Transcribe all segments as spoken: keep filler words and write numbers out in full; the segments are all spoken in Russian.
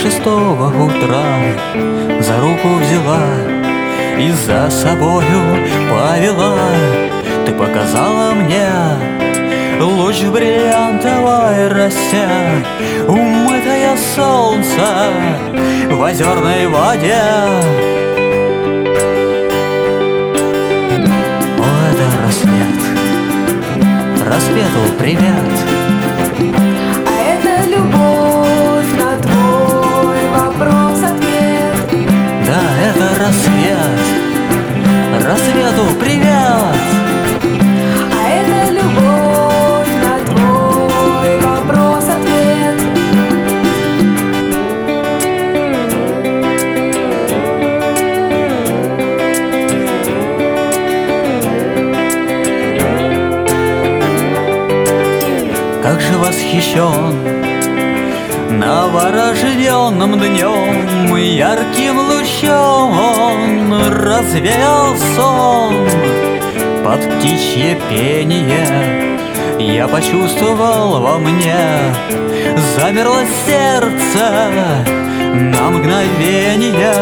шестого утра за руку взяла и за собою повела. Ты показала мне луч в бриллиантовой росе, умытая солнце в озерной воде. О, это рассвет, рассвету привет. А это любовь на твой вопрос-ответ. Да, это рассвет, рассвету привет. А это любовь на твой вопрос-ответ. Как же восхищен новорожденным днем, ярким лучом он развеял сон. Под птичье пение я почувствовал во мне, замерло сердце на мгновение.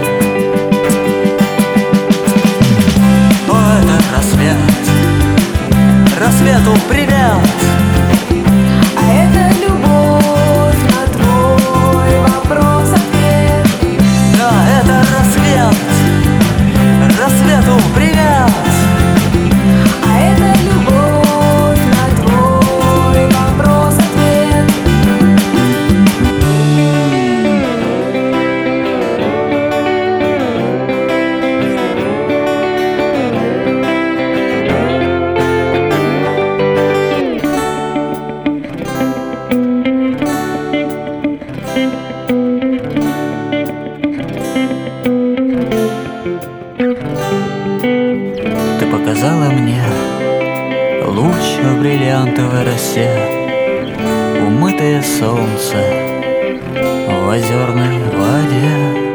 О, это рассвет, рассвету привет. А это любовь на твой вопрос-ответ. Да, это рассвет, рассвету привет. А это любовь на твой вопрос-ответ. Ты показала мне луч в бриллиантовой росе, умытое солнце в озерной воде.